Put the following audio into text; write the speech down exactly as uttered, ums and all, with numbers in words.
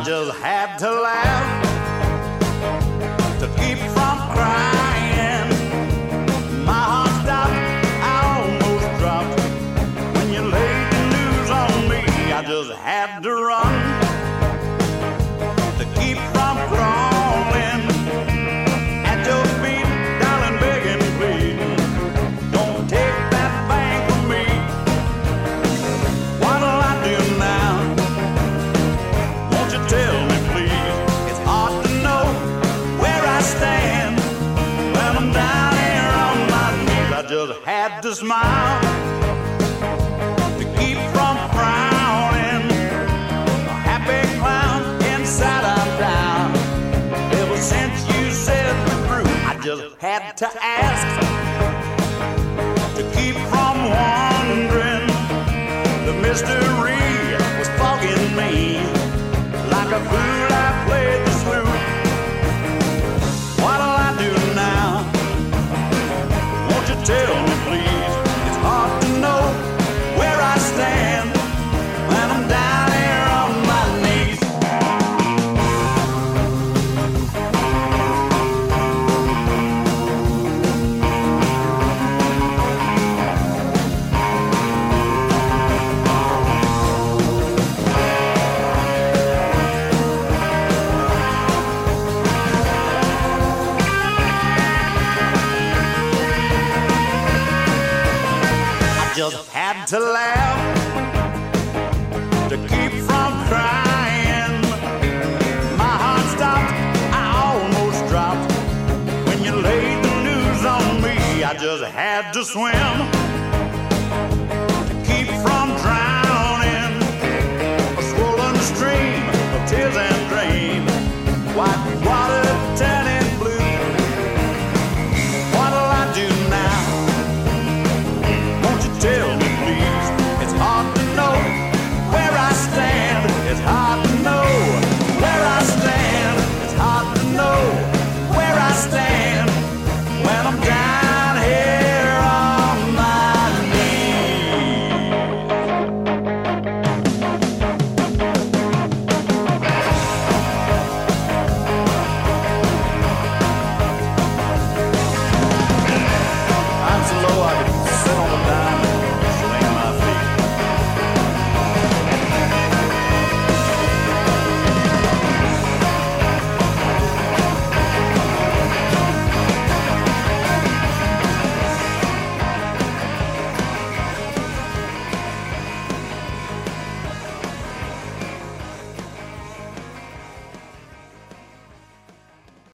just had to laugh to keep from crying. My heart stopped, I almost dropped when you laid the news on me. I just had to run to keep from crawling at your feet, darling, begging, pleading. Don't take that thing from me. What'll I do now? Won't you tell me, please? It's hard to know where I stand when I'm down here on my knees. I just had to smile to keep from frowning. A happy clown, inside I'm down. Ever since you said we're through, I just had to ask to keep from wondering. The mystery was fogging me. Like a fool, I played the flute. What'll I do now? Won't you tell me, please? It's hard to know where I stand when I'm down here on my knees. Just had to laugh to keep from crying. My heart stopped, I almost dropped when you laid the news on me. I just had to swim